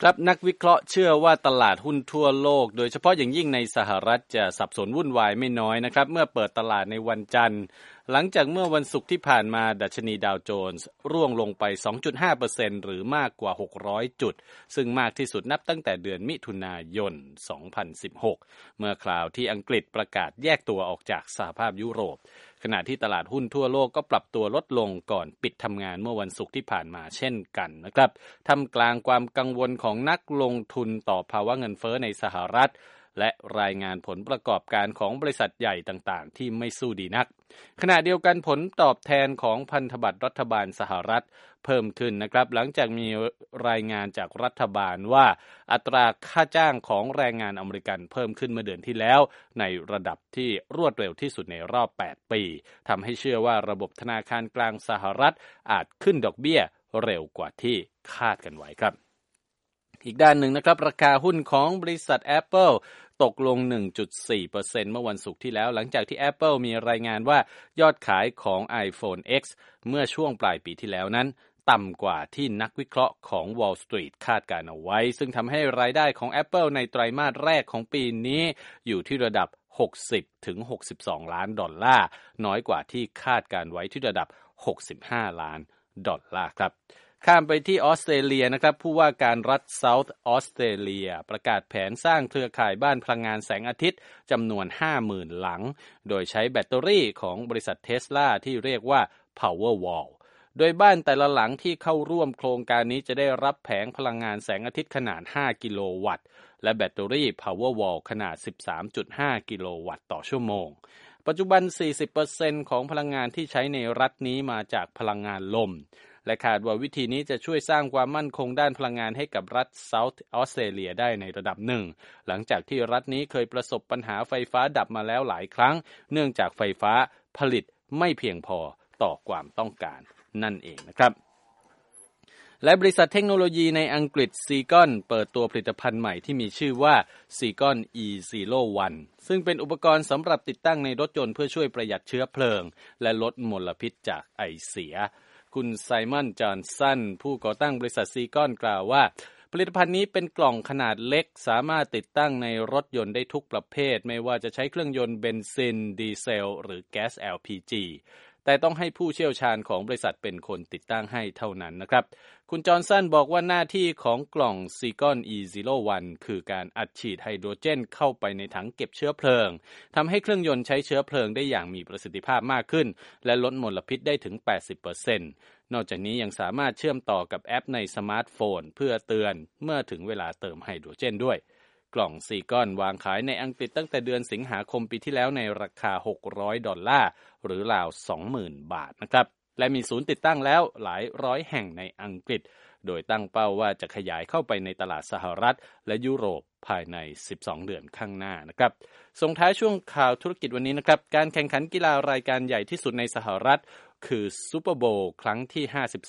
ครับนักวิเคราะห์เชื่อว่าตลาดหุ้นทั่วโลกโดยเฉพาะอย่างยิ่งในสหรัฐจะสับสนวุ่นวายไม่น้อยนะครับเมื่อเปิดตลาดในวันจันทร์หลังจากเมื่อวันศุกร์ที่ผ่านมาดัชนีดาวโจนส์ร่วงลงไป 2.5% หรือมากกว่า600จุดซึ่งมากที่สุดนับตั้งแต่เดือนมิถุนายน 2016 เมื่อคราวที่อังกฤษประกาศแยกตัวออกจากสหภาพยุโรปขณะที่ตลาดหุ้นทั่วโลกก็ปรับตัวลดลงก่อนปิดทำงานเมื่อวันศุกร์ที่ผ่านมาเช่นกันนะครับท่ามกลางความกังวลของนักลงทุนต่อภาวะเงินเฟ้อในสหรัฐและรายงานผลประกอบการของบริษัทใหญ่ต่างๆที่ไม่สู้ดีนักขณะเดียวกันผลตอบแทนของพันธบัตรรัฐบาลสหรัฐเพิ่มขึ้นนะครับหลังจากมีรายงานจากรัฐบาลว่าอัตราค่าจ้างของแรงงานอเมริกันเพิ่มขึ้นเมื่อเดือนที่แล้วในระดับที่รวดเร็วที่สุดในรอบ8ปีทำให้เชื่อว่าระบบธนาคารกลางสหรัฐอาจขึ้นดอกเบี้ยเร็วกว่าที่คาดกันไว้ครับอีกด้านหนึ่งนะครับราคาหุ้นของบริษัท Apple ตกลง 1.4% เมื่อวันศุกร์ที่แล้วหลังจากที่ Apple มีรายงานว่ายอดขายของ iPhone X เมื่อช่วงปลายปีที่แล้วนั้นต่ำกว่าที่นักวิเคราะห์ของ Wall Street คาดการเอาไว้ซึ่งทำให้รายได้ของ Apple ในไตรมาสแรกของปีนี้อยู่ที่ระดับ60ถึง62ล้านดอลลาร์น้อยกว่าที่คาดการไว้ที่ระดับ65ล้านดอลลาร์ครับข้ามไปที่ออสเตรเลียนะครับผู้ว่าการรัฐเซาท์ออสเตรเลียประกาศแผนสร้างเครือข่ายบ้านพลังงานแสงอาทิตย์จำนวน 50,000 หลังโดยใช้แบตเตอรี่ของบริษัท Tesla ที่เรียกว่า Powerwall โดยบ้านแต่ละหลังที่เข้าร่วมโครงการนี้จะได้รับแผงพลังงานแสงอาทิตย์ขนาด5กิโลวัตต์และแบตเตอรี่ Powerwall ขนาด 13.5 กิโลวัตต์ต่อชั่วโมงปัจจุบัน 40% ของพลังงานที่ใช้ในรัฐนี้มาจากพลังงานลมและคาดว่าวิธีนี้จะช่วยสร้างความมั่นคงด้านพลังงานให้กับรัฐเซาท์ออสเตรเลียได้ในระดับหนึ่งหลังจากที่รัฐนี้เคยประสบปัญหาไฟฟ้าดับมาแล้วหลายครั้งเนื่องจากไฟฟ้าผลิตไม่เพียงพอต่อความต้องการนั่นเองนะครับและบริษัทเทคโนโลยีในอังกฤษ Seagon เปิดตัวผลิตภัณฑ์ใหม่ที่มีชื่อว่า Seagon E01 ซึ่งเป็นอุปกรณ์สำหรับติดตั้งในรถยนต์เพื่อช่วยประหยัดเชื้อเพลิงและลดมลพิษจากไอเสียคุณไซมอน จอห์นสันผู้ก่อตั้งบริษัท Seagon กล่าวว่าผลิตภัณฑ์นี้เป็นกล่องขนาดเล็กสามารถติดตั้งในรถยนต์ได้ทุกประเภทไม่ว่าจะใช้เครื่องยนต์เบนซินดีเซลหรือแก๊ส LPG แต่ต้องให้ผู้เชี่ยวชาญของบริษัทเป็นคนติดตั้งให้เท่านั้นนะครับคุณจอห์นสันบอกว่าหน้าที่ของกล่อง Seagon E01 คือการอัดฉีดไฮโดรเจนเข้าไปในถังเก็บเชื้อเพลิงทำให้เครื่องยนต์ใช้เชื้อเพลิงได้อย่างมีประสิทธิภาพมากขึ้นและลดมลพิษได้ถึง 80%นอกจากนี้ยังสามารถเชื่อมต่อกับแอปในสมาร์ทโฟนเพื่อเตือนเมื่อถึงเวลาเติมไฮโดรเจนด้วยกล่อง Seagon วางขายในอังกฤษตั้งแต่เดือนสิงหาคมปีที่แล้วในราคา$600หรือราว 20,000 บาทนะครับและมีศูนย์ติดตั้งแล้วหลายร้อยแห่งในอังกฤษโดยตั้งเป้าว่าจะขยายเข้าไปในตลาดสหรัฐและยุโรปภายใน12เดือนข้างหน้านะครับส่งท้ายช่วงข่าวธุรกิจวันนี้นะครับการแข่งขันกีฬารายการใหญ่ที่สุดในสหรัฐคือซูเปอร์โบว์ครั้งที่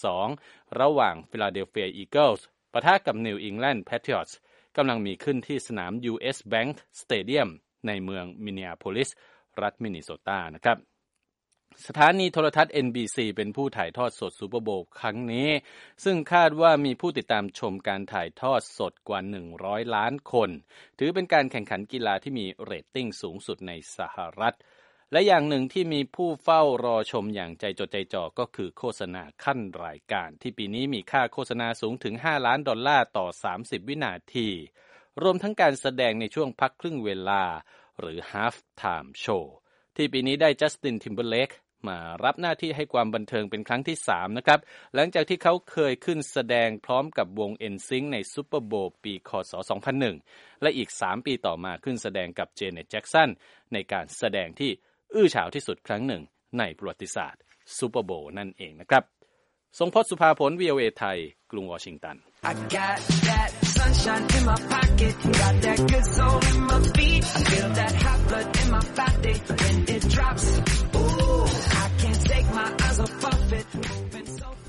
52ระหว่างฟิลาเดลเฟียอีเกิลส์ปะทะกับนิวอิงแลนด์แพทริออตส์กำลังมีขึ้นที่สนาม US Bank Stadium ในเมืองมินนีอาโพลิสรัฐมินนิโซตานะครับสถานีโทรทัศน์ NBC เป็นผู้ถ่ายทอดสดซูเปอร์โบว์ครั้งนี้ซึ่งคาดว่ามีผู้ติดตามชมการถ่ายทอดสดกว่า100ล้านคนถือเป็นการแข่งขันกีฬาที่มีเรตติ้งสูงสุดในสหรัฐและอย่างหนึ่งที่มีผู้เฝ้ารอชมอย่างใจจดใจจ่อก็คือโฆษณาขั้นรายการที่ปีนี้มีค่าโฆษณาสูงถึง$5 ล้านต่อ30วินาทีรวมทั้งการแสดงในช่วงพักครึ่งเวลาหรือ Half Time Show ที่ปีนี้ได้จัสติน ทิมเบอร์เลคมารับหน้าที่ให้ความบันเทิงเป็นครั้งที่3นะครับหลังจากที่เขาเคยขึ้นแสดงพร้อมกับวง NSYNC ในซูเปอร์โบว์ปีคศ2001และอีก3ปีต่อมาขึ้นแสดงกับเจเน็ตแจ็คสันในการแสดงที่อื้อฉาวที่สุดครั้งหนึ่งในประวัติศาสตร์ซูเปอร์โบว์นั่นเองนะครับทรงพจน์ สุภาผล VOA ไทยกรุงวอชิงตัน I got that sunshine in my pocket got that good soul in my feet I feel that hot blood in my body when it drops